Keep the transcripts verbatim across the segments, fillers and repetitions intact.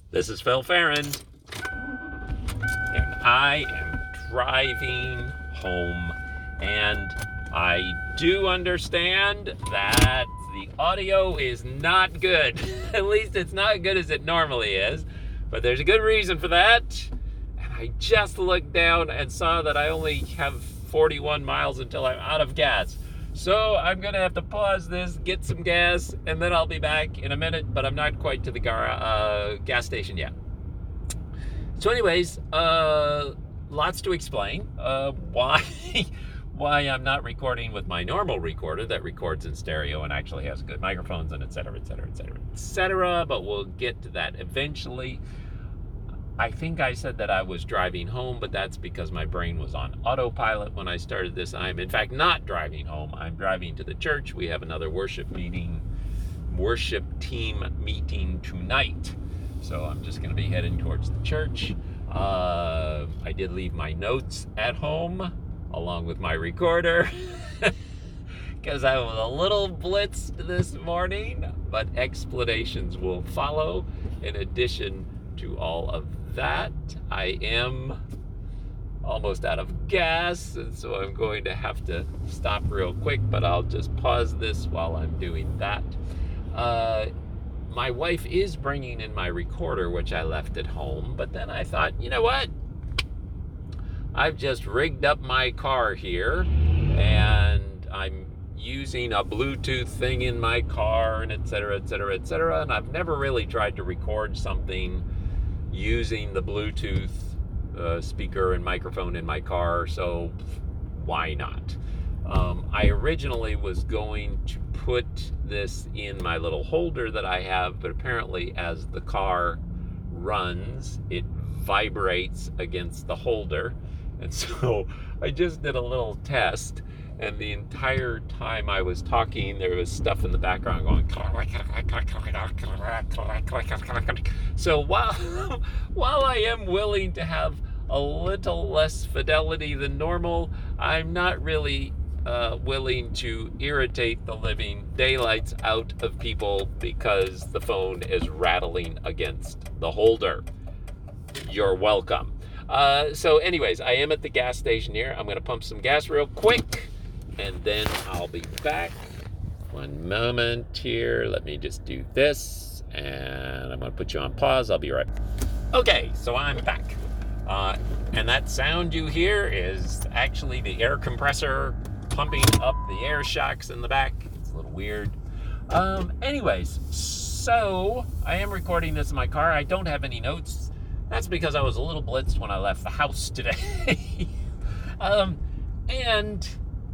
This is Phil Farron, and I am driving home, and I do understand that the audio is not good. At least it's not as good as it normally is, but there's a good reason for that. And I just looked down and saw that I only have forty-one miles until I'm out of gas. So I'm going to have to pause this, get some gas, and then I'll be back in a minute, but I'm not quite to the gar- uh, gas station yet. So anyways, uh, lots to explain. Uh, why why I'm not recording with my normal recorder that records in stereo and actually has good microphones and et cetera, et cetera, et cetera, et cetera. But we'll get to that eventually. I think I said that I was driving home, but that's because my brain was on autopilot when I started this. I'm in fact not driving home. I'm driving to the church. We have another worship meeting, worship team meeting tonight. So I'm just going to be heading towards the church. Uh, I did leave my notes at home along with my recorder because I was a little blitzed this morning, but explanations will follow. In addition to all of that, I am almost out of gas, and so I'm going to have to stop real quick, but I'll just pause this while I'm doing that. Uh, my wife is bringing in my recorder, which I left at home, but then I thought, you know what? I've just rigged up my car here, and I'm using a Bluetooth thing in my car, and et cetera, et cetera, et cetera, and I've never really tried to record something using the Bluetooth uh, speaker and microphone in my car, so why not? Um, I originally was going to put this in my little holder that I have, but apparently as the car runs, it vibrates against the holder. And so I just did a little test, and the entire time I was talking, there was stuff in the background going. So while, while I am willing to have a little less fidelity than normal, I'm not really uh, willing to irritate the living daylights out of people because the phone is rattling against the holder. You're welcome. Uh, so anyways, I am at the gas station here. I'm going to pump some gas real quick, and then I'll be back. One moment here. Let me just do this, and I'm going to put you on pause. I'll be right back. Okay, so I'm back. Uh, and that sound you hear is actually the air compressor pumping up the air shocks in the back. It's a little weird. Um, anyways, so I am recording this in my car. I don't have any notes. That's because I was a little blitzed when I left the house today. um, and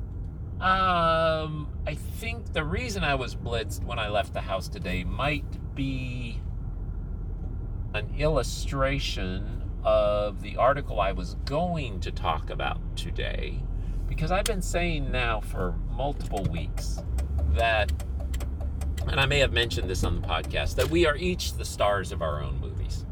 um, I think the reason I was blitzed when I left the house today might be an illustration of the article I was going to talk about today, because I've been saying now for multiple weeks that, and I may have mentioned this on the podcast, that we are each the stars of our own movies.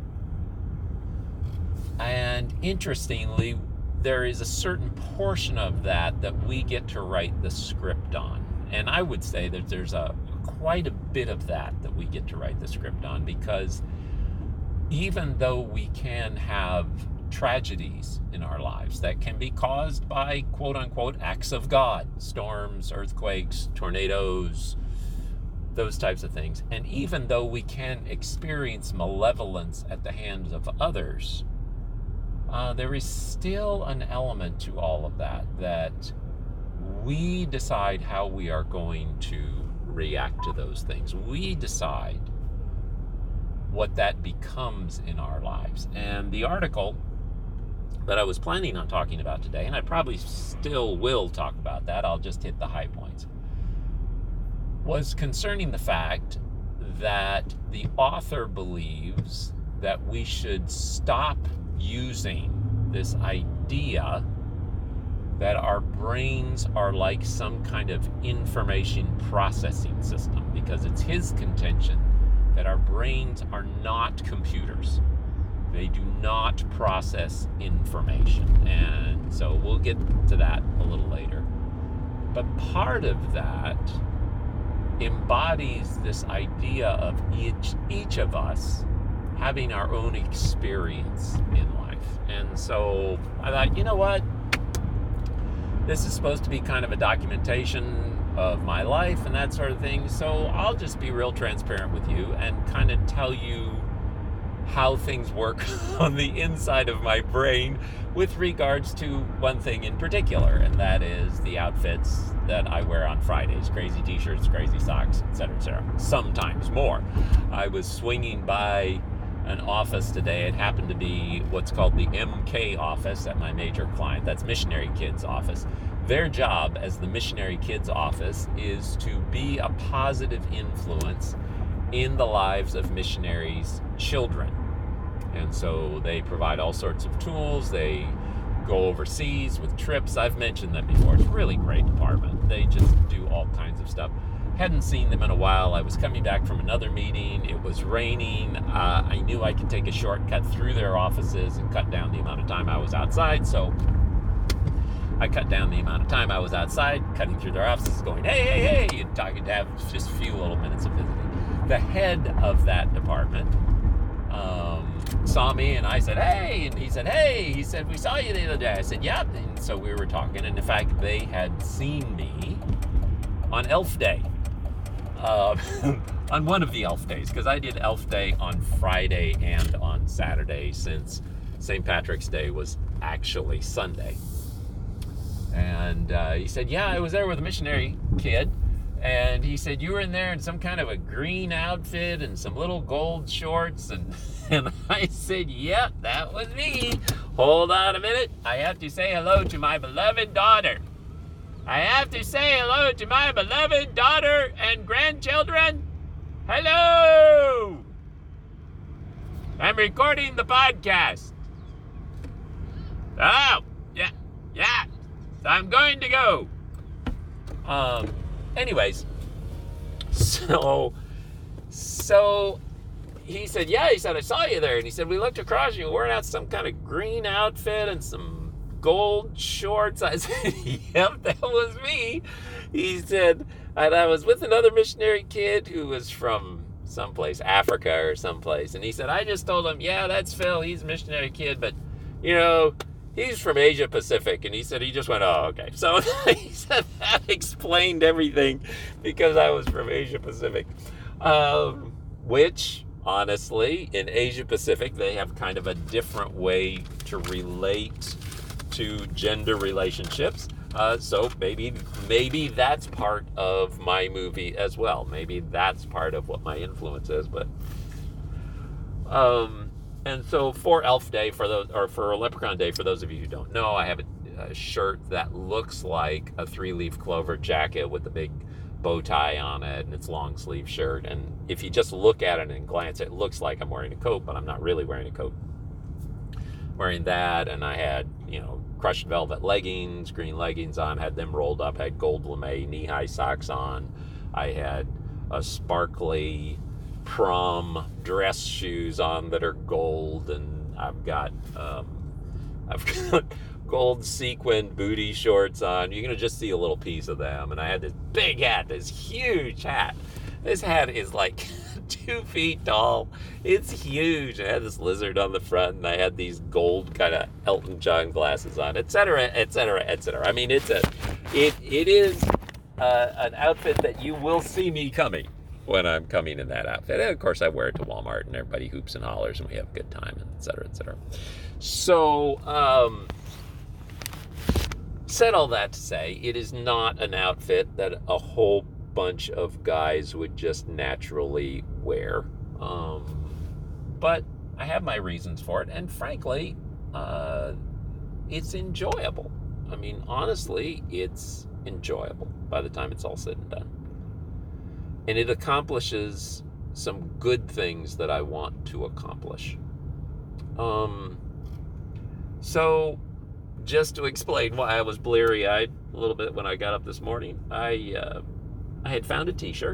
And interestingly, there is a certain portion of that that we get to write the script on. And I would say that there's a quite a bit of that that we get to write the script on, because even though we can have tragedies in our lives that can be caused by quote unquote acts of God, storms, earthquakes, tornadoes, those types of things, and even though we can experience malevolence at the hands of others, Uh, there is still an element to all of that, that we decide how we are going to react to those things. We decide what that becomes in our lives. And the article that I was planning on talking about today, and I probably still will talk about that, I'll just hit the high points, was concerning the fact that the author believes that we should stop using this idea that our brains are like some kind of information processing system, because it's his contention that our brains are not computers. They do not process information. And so we'll get to that a little later. But part of that embodies this idea of each, each of us having our own experience in life. And so I thought, you know what? This is supposed to be kind of a documentation of my life and that sort of thing. So I'll just be real transparent with you and kind of tell you how things work on the inside of my brain with regards to one thing in particular, and that is the outfits that I wear on Fridays. Crazy t-shirts, crazy socks, et cetera, et cetera. Sometimes more. I was swinging by an office today. It happened to be what's called the M K office at my major client. That's Missionary Kids office. Their job as the Missionary Kids office is to be a positive influence in the lives of missionaries' children. And so they provide all sorts of tools. They go overseas with trips. I've mentioned them before. It's a really great department. They just do all kinds of stuff. Hadn't seen them in a while. I was coming back from another meeting. It was raining. Uh, I knew I could take a shortcut through their offices and cut down the amount of time I was outside. So I cut down the amount of time I was outside, cutting through their offices, going, hey, hey, hey, and talking to have just a few little minutes of visiting. The head of that department um, saw me, and I said, hey, and he said, hey, he said, we saw you the other day. I said, yep. And so we were talking, and in fact, they had seen me on Elf Day, uh, on one of the Elf Days, because I did Elf Day on Friday and on Saturday, since Saint Patrick's Day was actually Sunday. And uh, he said, yeah, I was there with a missionary kid. And he said, you were in there in some kind of a green outfit and some little gold shorts. And, and I said, yep, that was me. Hold on a minute. I have to say hello to my beloved daughter. I have to say hello to my beloved daughter and grandchildren. Hello! I'm recording the podcast. Oh, yeah, yeah. I'm going to go. Um, anyways, so, so he said, yeah, he said, I saw you there. And he said, we looked across you wearing out some kind of green outfit and some gold shorts. I said, yep, that was me. He said, and I was with another missionary kid who was from someplace, Africa or someplace. And he said, I just told him, yeah, that's Phil. He's a missionary kid, but, you know, he's from Asia Pacific. And he said, he just went, oh, okay. So he said that explained everything, because I was from Asia Pacific. Um, which, honestly, in Asia Pacific, they have kind of a different way to relate to gender relationships. Uh, so maybe maybe that's part of my movie as well. Maybe that's part of what my influence is. But um, and so for Elf Day, for those, or for Leprechaun Day, for those of you who don't know, I have a, a shirt that looks like a three-leaf clover jacket with a big bow tie on it, and it's a long sleeve shirt. And if you just look at it and glance, it looks like I'm wearing a coat, but I'm not really wearing a coat. Wearing that, and I had, you know, crushed velvet leggings, green leggings on, had them rolled up, had gold lame knee-high socks on. I had a sparkly prom dress shoes on that are gold, and I've got um, I've got gold sequined booty shorts on. You're gonna just see a little piece of them. And I had this big hat, this huge hat. This hat is like two feet tall. It's huge. I had this lizard on the front, and I had these gold kind of Elton John glasses on, et cetera, et cetera, et cetera. I mean, it's a, it it is uh, an outfit that you will see me coming when I'm coming in that outfit. And of course, I wear it to Walmart, and everybody hoops and hollers, and we have a good time, et cetera, et cetera. So, um, said all that to say, it is not an outfit that a whole bunch of guys would just naturally wear. Um, but I have my reasons for it, and frankly, uh, it's enjoyable. I mean, honestly, it's enjoyable by the time it's all said and done. And it accomplishes some good things that I want to accomplish. Um, so, just to explain why I was bleary-eyed a little bit when I got up this morning, I uh, I had found a t-shirt.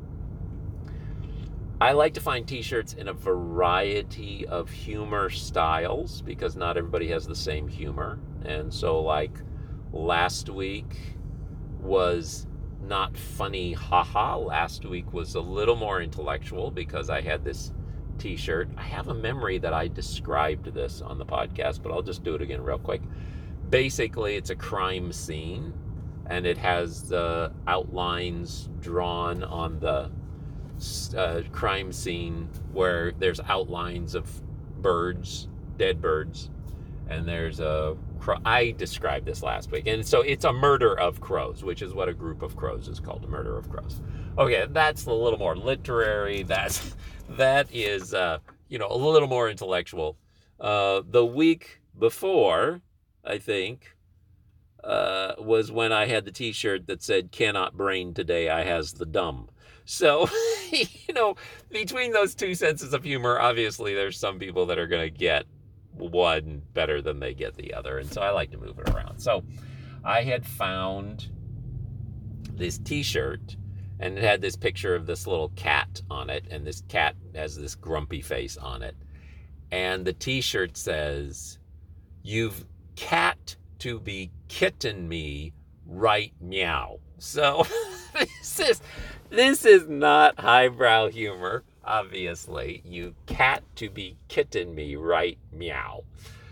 I like to find t-shirts in a variety of humor styles, because not everybody has the same humor. And so, like, last week was not funny, haha. Last week was a little more intellectual, because I had this t-shirt. I have a memory that I described this on the podcast, but I'll just do it again real quick. Basically, it's a crime scene, and it has the outlines drawn on the uh, crime scene where there's outlines of birds, dead birds, and there's a crow. I described this last week, and so it's a murder of crows, which is what a group of crows is called, a murder of crows. Okay, that's a little more literary. That's that is uh, you know, a little more intellectual. Uh, the week before, I think, uh, was when I had the T-shirt that said "Cannot brain today, I has the dumb." So, you know, between those two senses of humor, obviously there's some people that are going to get one better than they get the other. And so I like to move it around. So I had found this T-shirt, and it had this picture of this little cat on it. And this cat has this grumpy face on it. And the T-shirt says, "You've cat to be kitten me right meow." So this is this is not highbrow humor, obviously. "You cat to be kitten me right meow."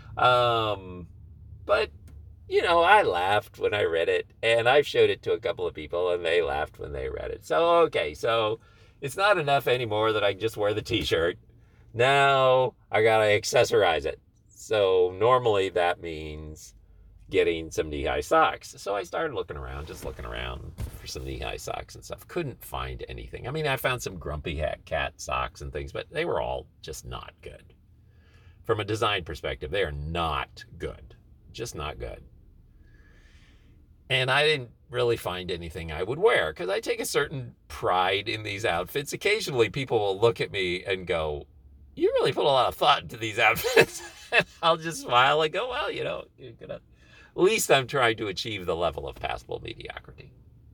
Um, but, you know, I laughed when I read it, and I've showed it to a couple of people, and they laughed when they read it. So, okay, so it's not enough anymore that I just wear the T-shirt. Now I gotta accessorize it. So normally that means getting some knee-high socks. So I started looking around, just looking around for some knee-high socks and stuff. Couldn't find anything. I mean, I found some grumpy hat cat socks and things, but they were all just not good. From a design perspective, they are not good. Just not good. And I didn't really find anything I would wear because I take a certain pride in these outfits. Occasionally people will look at me and go, "You really put a lot of thought into these outfits." And I'll just smile and go, "Well, you know, you're gonna, at least I'm trying to achieve the level of passable mediocrity."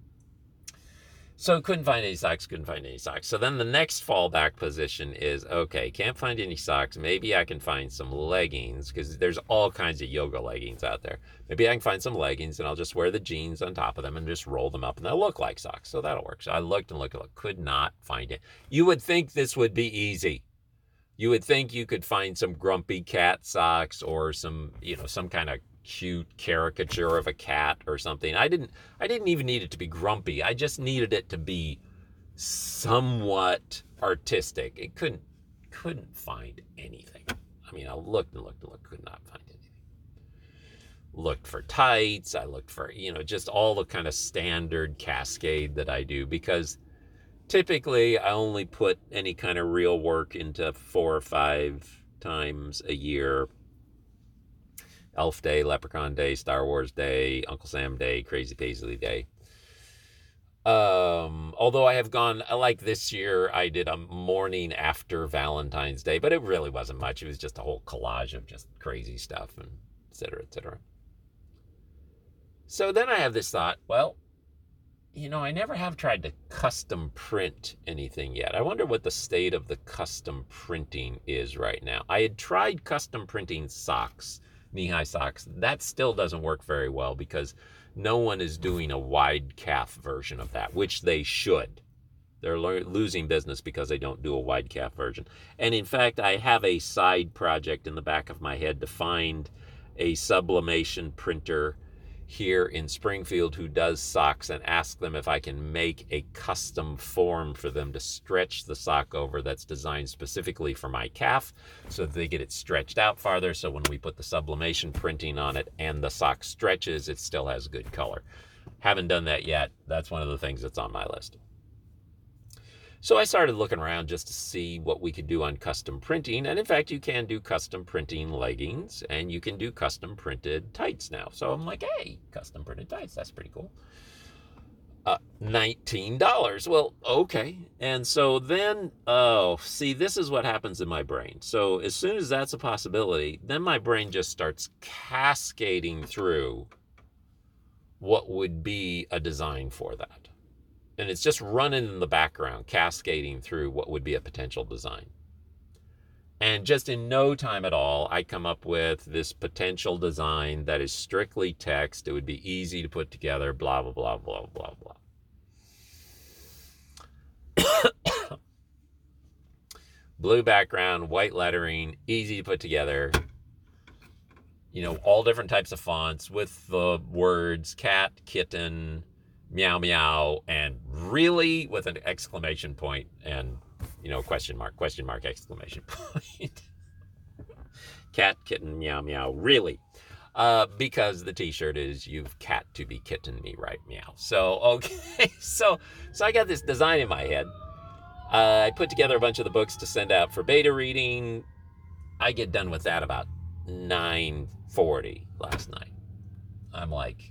So couldn't find any socks, couldn't find any socks. So then the next fallback position is, okay, can't find any socks. Maybe I can find some leggings because there's all kinds of yoga leggings out there. Maybe I can find some leggings and I'll just wear the jeans on top of them and just roll them up and they'll look like socks. So that'll work. So I looked and looked and looked, could not find it. You would think this would be easy. You would think you could find some grumpy cat socks or some, you know, some kind of cute caricature of a cat or something. I didn't I didn't even need it to be grumpy. I just needed it to be somewhat artistic. It couldn't couldn't find anything. I mean, I looked and looked and looked, could not find anything. Looked for tights, I looked for, you know, just all the kind of standard cascade that I do, because typically I only put any kind of real work into four or five times a year. Elf Day, Leprechaun Day, Star Wars Day, Uncle Sam Day, Crazy Paisley Day. Um, although I have gone, like this year, I did a morning after Valentine's Day, but it really wasn't much. It was just a whole collage of just crazy stuff, and et cetera, et cetera. So then I have this thought, well, you know, I never have tried to custom print anything yet. I wonder what the state of the custom printing is right now. I had tried custom printing socks, knee-high socks. That still doesn't work very well because no one is doing a wide calf version of that, which they should. They're lo- losing business because they don't do a wide calf version. And in fact, I have a side project in the back of my head to find a sublimation printer here in Springfield who does socks and ask them if I can make a custom form for them to stretch the sock over that's designed specifically for my calf so that they get it stretched out farther, so when we put the sublimation printing on it and the sock stretches, it still has good color. Haven't done that yet. That's one of the things that's on my list. So I started looking around just to see what we could do on custom printing. And in fact, you can do custom printing leggings and you can do custom printed tights now. So I'm like, hey, custom printed tights, that's pretty cool. Uh, nineteen dollars. Well, okay. And so then, oh, see, this is what happens in my brain. So as soon as that's a possibility, then my brain just starts cascading through what would be a design for that. And it's just running in the background, cascading through what would be a potential design. And just in no time at all, I come up with this potential design that is strictly text. It would be easy to put together, blah, blah, blah, blah, blah, blah. blue background, white lettering, easy to put together. You know, all different types of fonts with the words cat, kitten, meow, meow, and really with an exclamation point and, you know, question mark, question mark, exclamation point. Cat, kitten, meow, meow, really. Uh, because the t-shirt is you've cat to be kitten me, right? Meow. So, okay. So, so I got this design in my head. Uh, I put together a bunch of the books to send out for beta reading. I get done with that about nine forty last night. I'm like,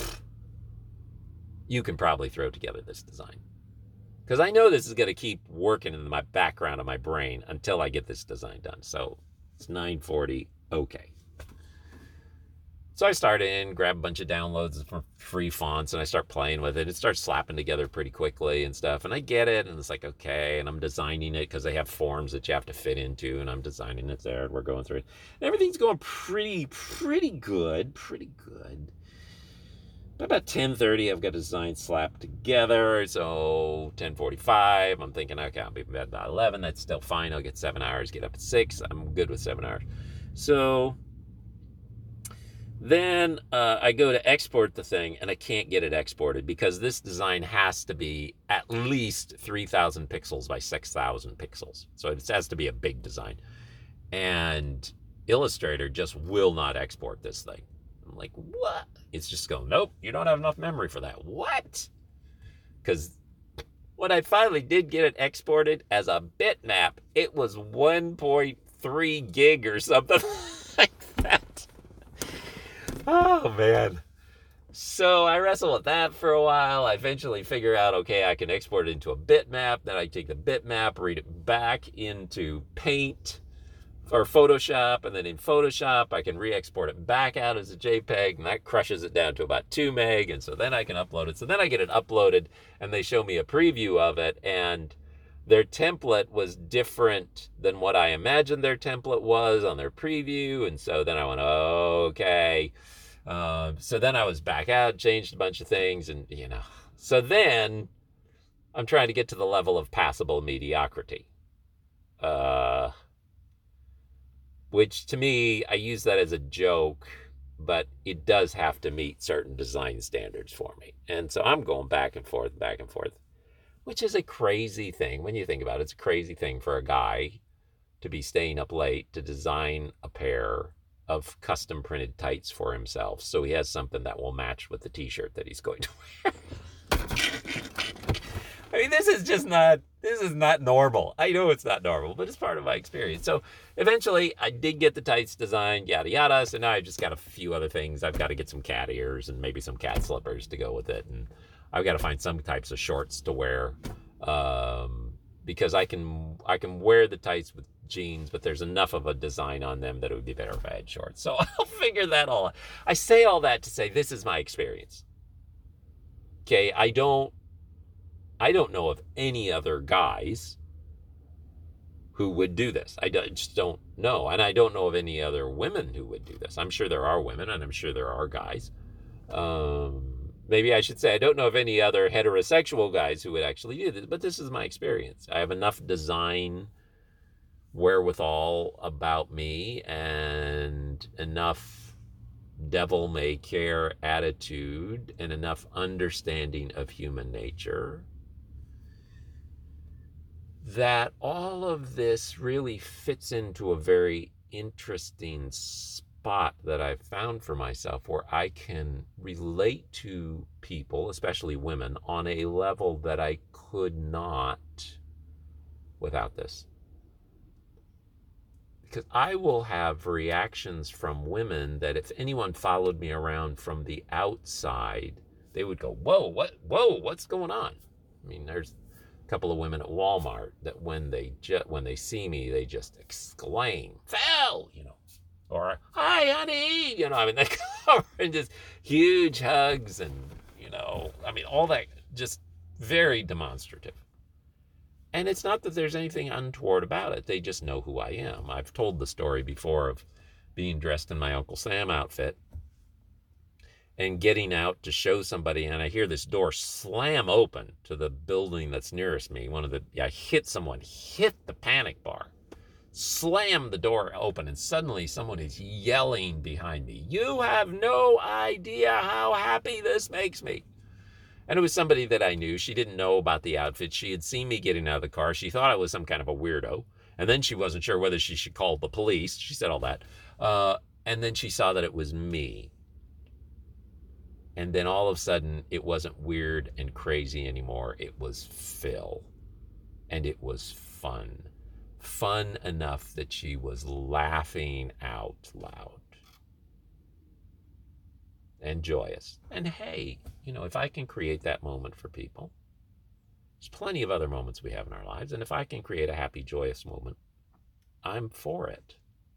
you can probably throw together this design. Because I know this is going to keep working in my background of my brain until I get this design done. So it's nine forty, okay. So I start in, grab a bunch of downloads from free fonts, and I start playing with it. It starts slapping together pretty quickly and stuff. And I get it, and it's like, okay, and I'm designing it because they have forms that you have to fit into, and I'm designing it there, and we're going through it. And everything's going pretty, pretty good, pretty good. By about ten thirty, I've got a design slapped together. So ten forty-five, I'm thinking, okay, I'll be in bed by eleven. That's still fine. I'll get seven hours, get up at six. I'm good with seven hours. So then uh, I go to export the thing, and I can't get it exported because this design has to be at least three thousand pixels by six thousand pixels. So it has to be a big design. And Illustrator just will not export this thing. I'm like, what? It's just going, nope, you don't have enough memory for that. What? Because when I finally did get it exported as a bitmap, it was one point three gig or something like that. Oh, man. So I wrestle with that for a while. I eventually figure out, okay, I can export it into a bitmap. Then I take the bitmap, read it back into Paint or Photoshop. And then in Photoshop, I can re-export it back out as a JPEG. And that crushes it down to about two meg. And so then I can upload it. So then I get it uploaded, and they show me a preview of it. And their template was different than what I imagined their template was on their preview. And so then I went, okay. Um, so then I was back out, changed a bunch of things, and, you know. So then I'm trying to get to the level of passable mediocrity. Uh, which to me, I use that as a joke, but it does have to meet certain design standards for me. And so I'm going back and forth, back and forth. Which is a crazy thing. When you think about it, it's a crazy thing for a guy to be staying up late to design a pair of custom printed tights for himself, so he has something that will match with the t-shirt that he's going to wear. I mean, this is just not, this is not normal. I know it's not normal, but it's part of my experience. So eventually I did get the tights designed, yada, yada. So now I've just got a few other things. I've got to get some cat ears and maybe some cat slippers to go with it. And I've got to find some types of shorts to wear, um, because I can, I can wear the tights with jeans, but there's enough of a design on them that it would be better if I had shorts. So I'll figure that all out. I say all that to say this is my experience. Okay, I don't I don't know of any other guys who would do this. I just don't know. And I don't know of any other women who would do this. I'm sure there are women, and I'm sure there are guys. Um, maybe I should say I don't know of any other heterosexual guys who would actually do this, but this is my experience. I have enough design wherewithal about me and enough devil may care attitude and enough understanding of human nature that all of this really fits into a very interesting spot that I've found for myself where I can relate to people, especially women, on a level that I could not without this. Because I will have reactions from women that if anyone followed me around from the outside, they would go, whoa, what, whoa, what's going on? I mean, there's a couple of women at Walmart that when they ju- when they see me, they just exclaim, Phil, you know, or hi, honey, you know, I mean, they come and just huge hugs and, you know, I mean, all that just very demonstrative. And it's not that there's anything untoward about it. They just know who I am. I've told the story before of being dressed in my Uncle Sam outfit and getting out to show somebody, and I hear this door slam open to the building that's nearest me. One of the, I hit someone, hit the panic bar, slam the door open, and suddenly someone is yelling behind me, "You have no idea how happy this makes me." And it was somebody that I knew. She didn't know about the outfit. She had seen me getting out of the car. She thought I was some kind of a weirdo. And then she wasn't sure whether she should call the police. She said all that. Uh, and then she saw that it was me. And then all of a sudden, it wasn't weird and crazy anymore. It was Phil. And it was fun. Fun enough that she was laughing out loud. And joyous. And hey, you know, if I can create that moment for people, there's plenty of other moments we have in our lives. And if I can create a happy, joyous moment, I'm for it.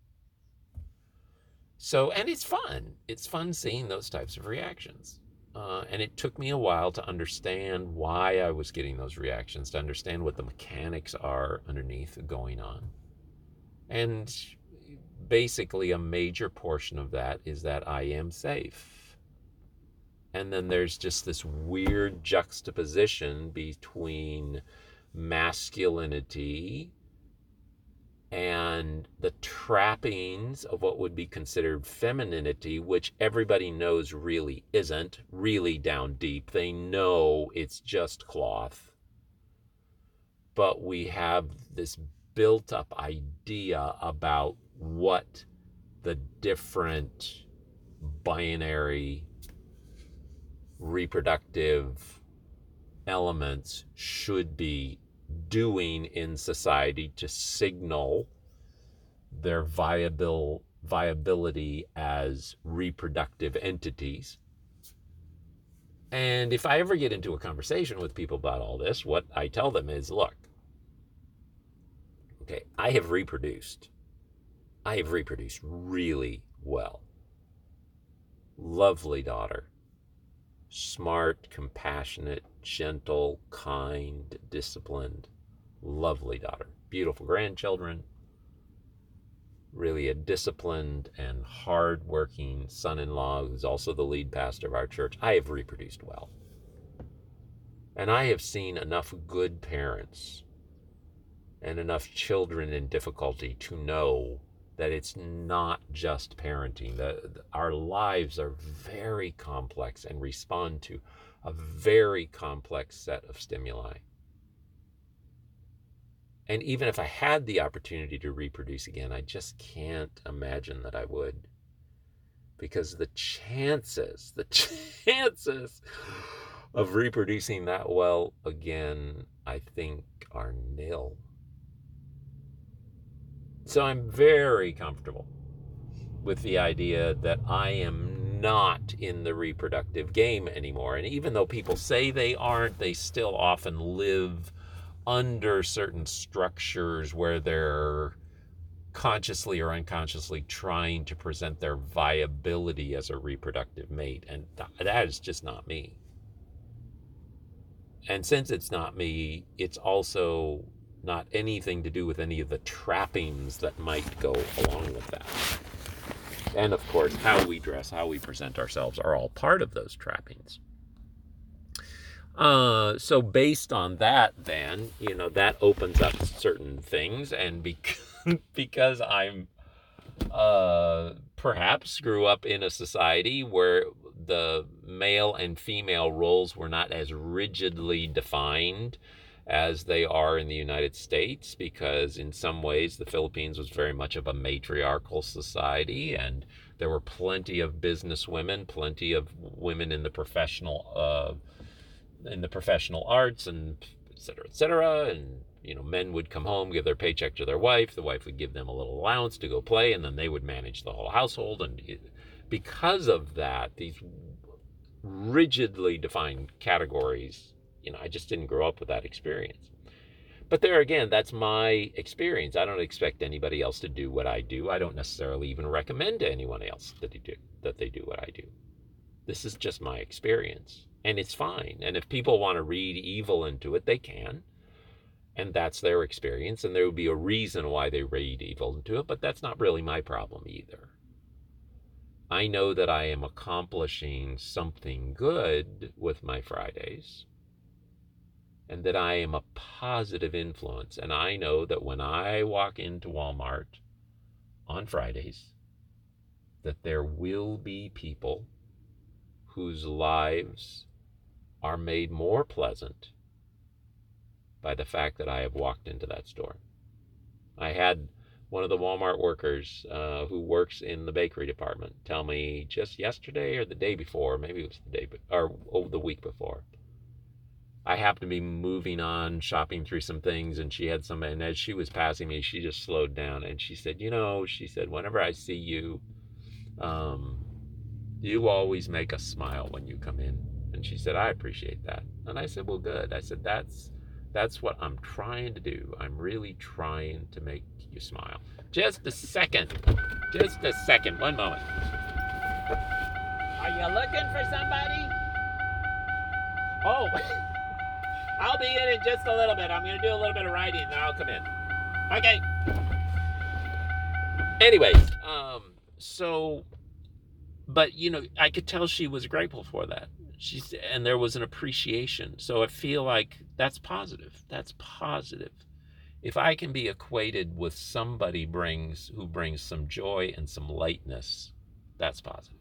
So, and it's fun. It's fun seeing those types of reactions. Uh, and it took me a while to understand why I was getting those reactions, to understand what the mechanics are underneath going on. And basically a major portion of that is that I am safe. And then there's just this weird juxtaposition between masculinity and the trappings of what would be considered femininity, which everybody knows really isn't, really down deep. They know it's just cloth. But we have this built-up idea about what the different binary reproductive elements should be doing in society to signal their viable viability as reproductive entities. And if I ever get into a conversation with people about all this, what I tell them is, look, okay, I have reproduced. I have reproduced really well. Lovely daughter. Smart, compassionate, gentle, kind, disciplined, lovely daughter. Beautiful grandchildren. Really a disciplined and hard-working son-in-law who's also the lead pastor of our church. I have reproduced well. And I have seen enough good parents and enough children in difficulty to know that it's not just parenting. The, the, our lives are very complex and respond to a very complex set of stimuli. And even if I had the opportunity to reproduce again, I just can't imagine that I would. Because the chances, the chances of reproducing that well again, I think, are nil. So I'm very comfortable with the idea that I am not in the reproductive game anymore. And even though people say they aren't, they still often live under certain structures where they're consciously or unconsciously trying to present their viability as a reproductive mate. And that is just not me. And since it's not me, it's also not anything to do with any of the trappings that might go along with that. And of course, how we dress, how we present ourselves are all part of those trappings. Uh, so based on that, then, you know, that opens up certain things. And because, because I'm uh, perhaps grew up in a society where the male and female roles were not as rigidly defined as they are in the United States, because in some ways the Philippines was very much of a matriarchal society, and there were plenty of business women, plenty of women in the professional uh, in the professional arts, and et cetera, et cetera. And, you know, men would come home, give their paycheck to their wife. The wife would give them a little allowance to go play, and then they would manage the whole household. And it, because of that, these rigidly defined categories, you know, I just didn't grow up with that experience. But there again, that's my experience. I don't expect anybody else to do what I do. I don't necessarily even recommend to anyone else that they do, that they do what I do. This is just my experience. And it's fine. And if people want to read evil into it, they can. And that's their experience. And there would be a reason why they read evil into it. But that's not really my problem either. I know that I am accomplishing something good with my Fridays, and that I am a positive influence. And I know that when I walk into Walmart on Fridays, that there will be people whose lives are made more pleasant by the fact that I have walked into that store. I had one of the Walmart workers uh, who works in the bakery department tell me just yesterday or the day before, maybe it was the day, or oh, the week before, I happened to be moving on, shopping through some things, and she had some, and as she was passing me, she just slowed down, and she said, you know, she said, whenever I see you, um, you always make us smile when you come in. And she said, I appreciate that. And I said, well, good. I said, that's, that's what I'm trying to do. I'm really trying to make you smile. Just a second. Just a second. One moment. Are you looking for somebody? Oh, I'll be in in just a little bit. I'm going to do a little bit of writing, and then I'll come in. Okay. Anyways, um, so, but, you know, I could tell she was grateful for that. She's, and there was an appreciation. So I feel like that's positive. That's positive. If I can be equated with somebody brings who brings some joy and some lightness, that's positive.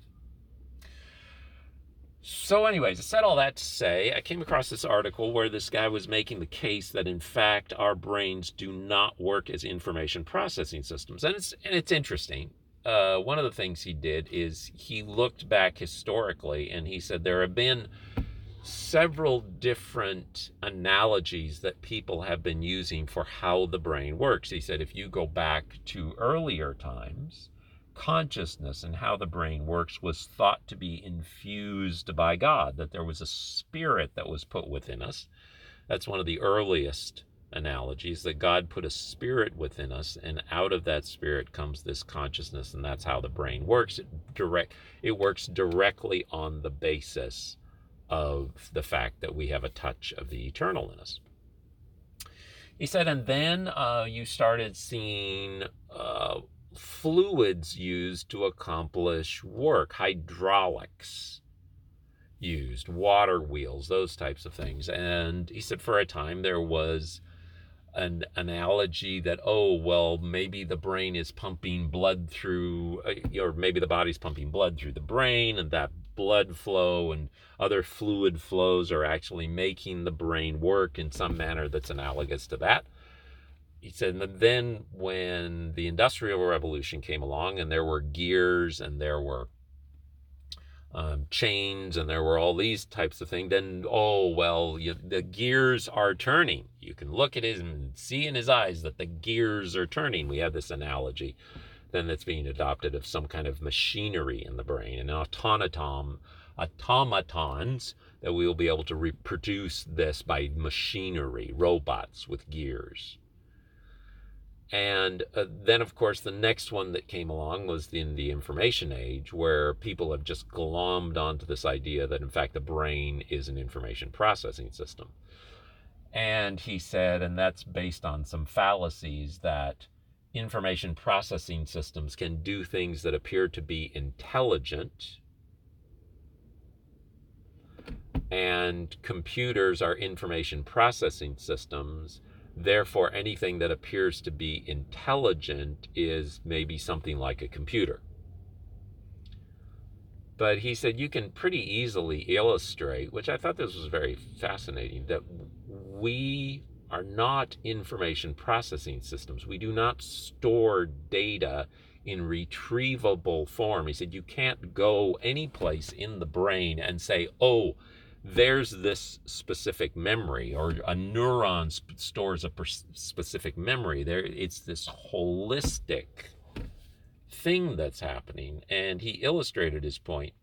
So anyways, I said all that to say, I came across this article where this guy was making the case that in fact our brains do not work as information processing systems. And it's, and it's interesting. Uh, one of the things he did is he looked back historically and he said there have been several different analogies that people have been using for how the brain works. He said if you go back to earlier times, consciousness and how the brain works was thought to be infused by God, that there was a spirit that was put within us. That's one of the earliest analogies, that God put a spirit within us, and out of that spirit comes this consciousness, and that's how the brain works. It direct it works directly on the basis of the fact that we have a touch of the eternal in us. He said, and then uh, you started seeing uh, fluids used to accomplish work, hydraulics used, water wheels, those types of things. And he said for a time there was an analogy that, oh, well, maybe the brain is pumping blood through, or maybe the body's pumping blood through the brain, and that blood flow and other fluid flows are actually making the brain work in some manner that's analogous to that. He said, and then when the Industrial Revolution came along and there were gears and there were um, chains and there were all these types of things, then, oh, well, you, the gears are turning. You can look at him and see in his eyes that the gears are turning. We have this analogy then that's being adopted of some kind of machinery in the brain, and automaton, automatons that we will be able to reproduce this by machinery, robots with gears. And uh, then, of course, the next one that came along was in the information age, where people have just glommed onto this idea that, in fact, the brain is an information processing system. And he said, and that's based on some fallacies, that information processing systems can do things that appear to be intelligent, and computers are information processing systems. Therefore, anything that appears to be intelligent is maybe something like a computer. But he said you can pretty easily illustrate, which I thought this was very fascinating, that we are not information processing systems. We do not store data in retrievable form. He said you can't go any place in the brain and say, oh, there's this specific memory, or a neuron sp- stores a per- specific memory. There, it's this holistic thing that's happening. And he illustrated his point.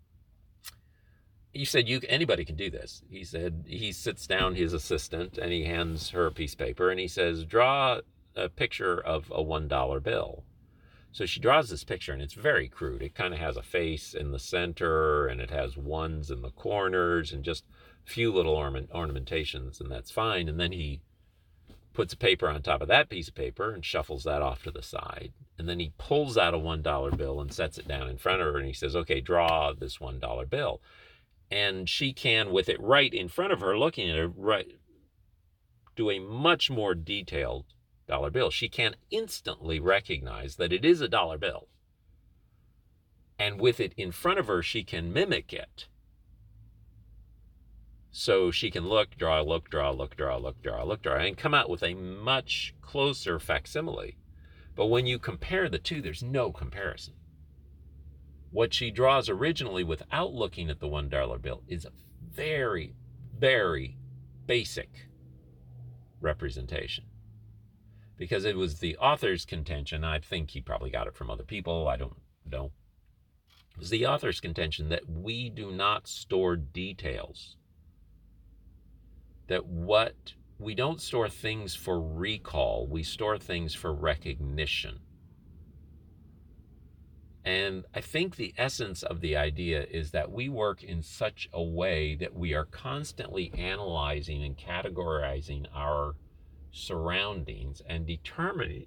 He said, "You anybody can do this." He said he sits down his assistant and he hands her a piece of paper and he says, "Draw a picture of a one dollar bill." So she draws this picture, and it's very crude. It kind of has a face in the center, and it has ones in the corners, and just a few little ornament, ornamentations, and that's fine. And then he puts a paper on top of that piece of paper and shuffles that off to the side. And then he pulls out a one dollar bill and sets it down in front of her, and he says, okay, draw this one dollar bill. And she can, with it right in front of her, looking at it, right, do a much more detailed dollar bill. She can instantly recognize that it is a dollar bill. And with it in front of her, she can mimic it. So she can look, draw, look, draw, look, draw, look, draw, look, draw, and come out with a much closer facsimile. But when you compare the two, there's no comparison. What she draws originally without looking at the one dollar bill is a very, very basic representation. Because it was the author's contention, I think he probably got it from other people, I don't know. It was the author's contention that we do not store details. That what we don't store things for recall, we store things for recognition. And I think the essence of the idea is that we work in such a way that we are constantly analyzing and categorizing our surroundings and determining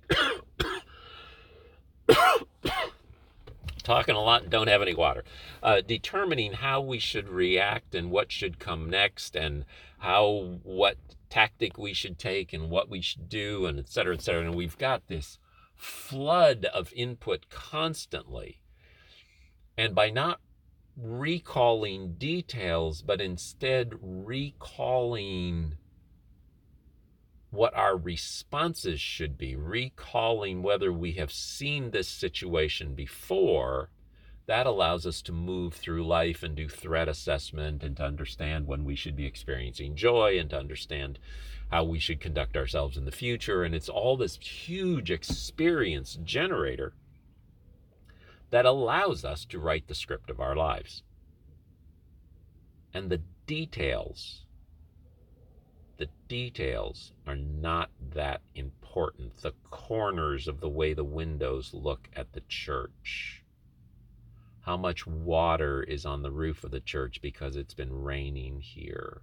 talking a lot and don't have any water, uh, determining how we should react and what should come next and how, what tactic we should take and what we should do and et cetera, et cetera. And we've got this flood of input constantly. And by not recalling details, but instead recalling what our responses should be, recalling whether we have seen this situation before, that allows us to move through life and do threat assessment and to understand when we should be experiencing joy and to understand how we should conduct ourselves in the future. And it's all this huge experience generator that allows us to write the script of our lives. And the details The details are not that important. The corners of the way the windows look at the church. How much water is on the roof of the church because it's been raining here.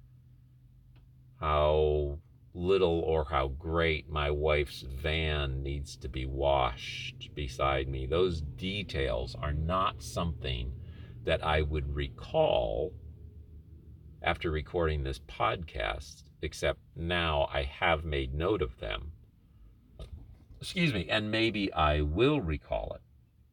How little or how great my wife's van needs to be washed beside me. Those details are not something that I would recall after recording this podcast, except now I have made note of them. Excuse me, and maybe I will recall it.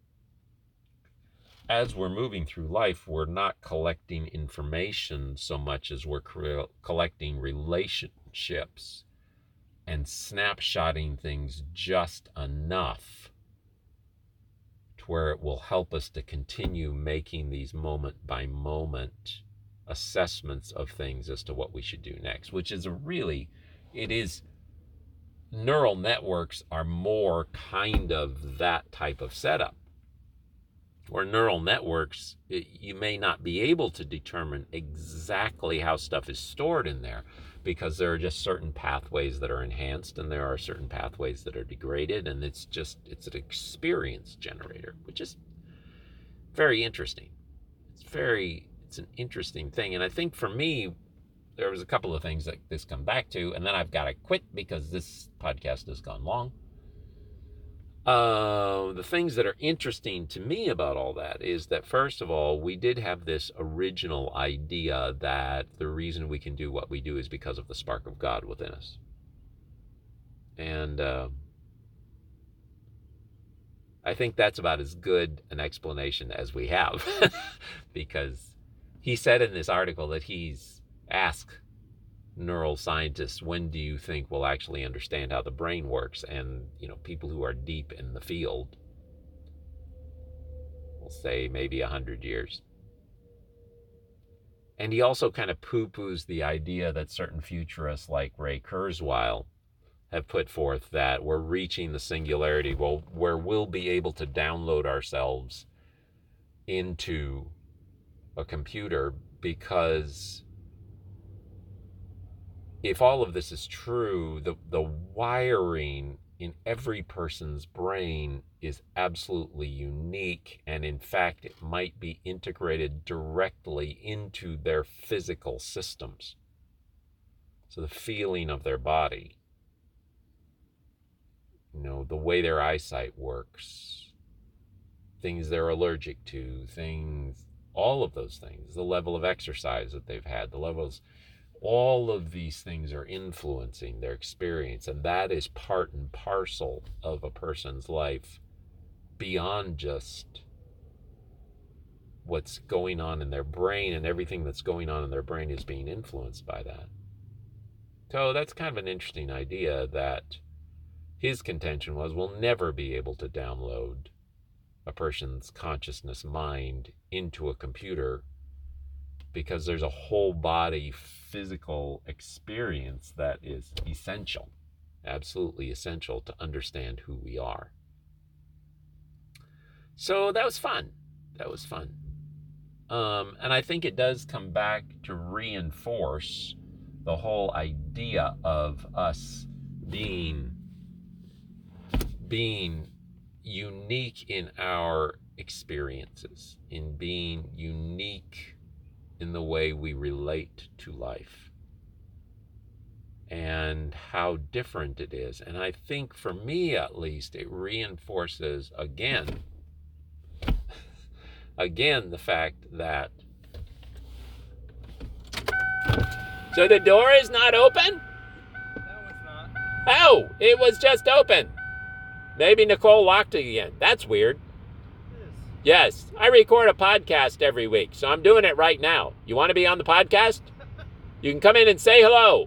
As we're moving through life, we're not collecting information so much as we're cre- collecting relationships and snapshotting things just enough to where it will help us to continue making these moment by moment assessments of things as to what we should do next, which is a really, it is, neural networks are more kind of that type of setup. Or neural networks, it, you may not be able to determine exactly how stuff is stored in there because there are just certain pathways that are enhanced and there are certain pathways that are degraded, and it's just, it's an experience generator, which is very interesting. It's very, it's an interesting thing. And I think for me, there was a couple of things that this come back to, and then I've got to quit because this podcast has gone long. Uh, the things that are interesting to me about all that is that, first of all, we did have this original idea that the reason we can do what we do is because of the spark of God within us. And uh, I think that's about as good an explanation as we have because he said in this article that he's asked neural scientists, when do you think we'll actually understand how the brain works? And, you know, people who are deep in the field will say maybe a hundred years. And he also kind of poo-poos the idea that certain futurists like Ray Kurzweil have put forth that we're reaching the singularity well, where we'll be able to download ourselves into a computer, because if all of this is true, the, the wiring in every person's brain is absolutely unique. And in fact, it might be integrated directly into their physical systems. So the feeling of their body, you know, the way their eyesight works, things they're allergic to, things, all of those things, the level of exercise that they've had, the levels, all of these things are influencing their experience. And that is part and parcel of a person's life beyond just what's going on in their brain, and everything that's going on in their brain is being influenced by that. So that's kind of an interesting idea, that his contention was we'll never be able to download a person's consciousness mind into a computer because there's a whole body physical experience that is essential, absolutely essential to understand who we are. So that was fun. That was fun. Um, and I think it does come back to reinforce the whole idea of us being, being unique in our experiences, in being unique in the way we relate to life, and how different it is. And I think for me, at least, it reinforces again, again, the fact that, so the door is not open? That one's not. Oh, it was just open. Maybe Nicole locked it again. That's weird. It is. Yes, I record a podcast every week, so I'm doing it right now. You want to be on the podcast? You can come in and say hello.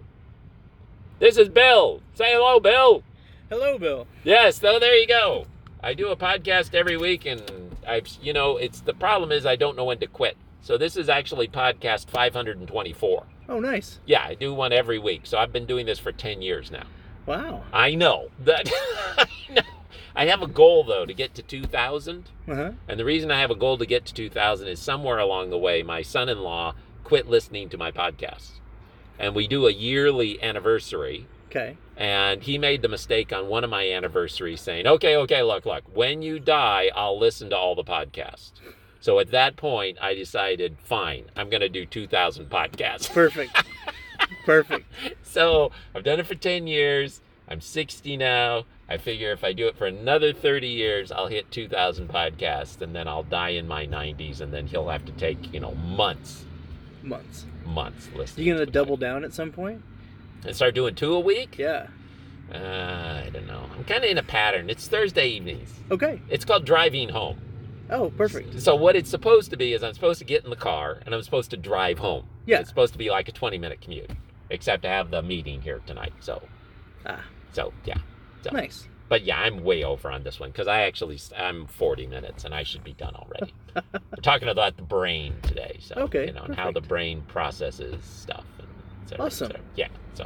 This is Bill. Say hello, Bill. Hello, Bill. Yes, so there you go. I do a podcast every week, and I've, you know, it's the problem is I don't know when to quit. So this is actually podcast five hundred twenty-four. Oh, nice. Yeah, I do one every week. So I've been doing this for ten years now. Wow. I know that. I know. I have a goal, though, to get to two thousand. Uh-huh. And the reason I have a goal to get to two thousand is somewhere along the way, my son-in-law quit listening to my podcasts. And we do a yearly anniversary. Okay. And he made the mistake on one of my anniversaries saying, okay, okay, look, look, when you die, I'll listen to all the podcasts. So at that point, I decided, fine, I'm going to do two thousand podcasts. Perfect. Perfect. So I've done it for ten years. I'm sixty now. I figure if I do it for another thirty years, I'll hit two thousand podcasts, and then I'll die in my nineties, and then he'll have to take, you know, months, Months. months listening. You gonna to double podcasts. down at some point? And start doing two a week? Yeah. Uh, I don't know. I'm kind of in a pattern. It's Thursday evenings. Okay. It's called driving home. Oh, perfect. So what it's supposed to be is I'm supposed to get in the car and I'm supposed to drive home. Yeah. It's supposed to be like a twenty minute commute, except to have the meeting here tonight. So, Ah, so yeah. So, nice. But yeah, I'm way over on this one because I actually, I'm forty minutes and I should be done already. We're talking about the brain today. So, Okay, you know, and how the perfect. brain processes stuff. And et cetera, et Awesome. cetera. Yeah. So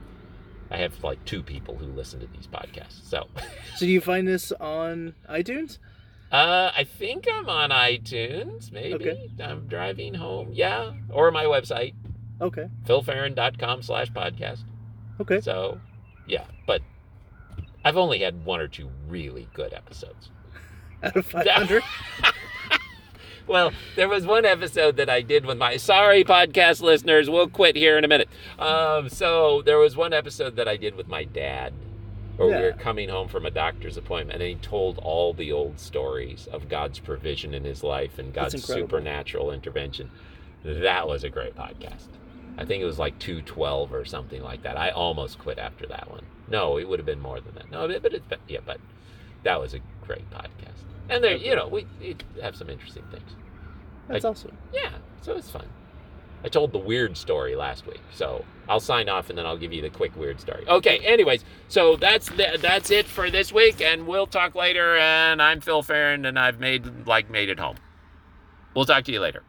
I have like two people who listen to these podcasts. So, So do you find this on iTunes? uh, I think I'm on iTunes, maybe. Okay. I'm driving home. Yeah. Or my website, Okay. philfarron.com slash podcast. Okay. So, yeah. But I've only had one or two really good episodes. Out of five hundred? Well, there was one episode that I did with my, sorry, podcast listeners, we'll quit here in a minute. Um, so there was one episode that I did with my dad, where Yeah. we were coming home from a doctor's appointment, and he told all the old stories of God's provision in his life and That's God's incredible. supernatural intervention. That was a great podcast. I think it was like two twelve or something like that. I almost quit after that one. No, it would have been more than that. No, but it's, yeah, but that was a great podcast. And there, you know, we, we have some interesting things. That's I- awesome. Yeah, so it's fun. I told the weird story last week, so I'll sign off and then I'll give you the quick weird story. Okay, anyways, so that's the, that's it for this week, and we'll talk later. And I'm Phil Farron, and I've made like made it home. We'll talk to you later.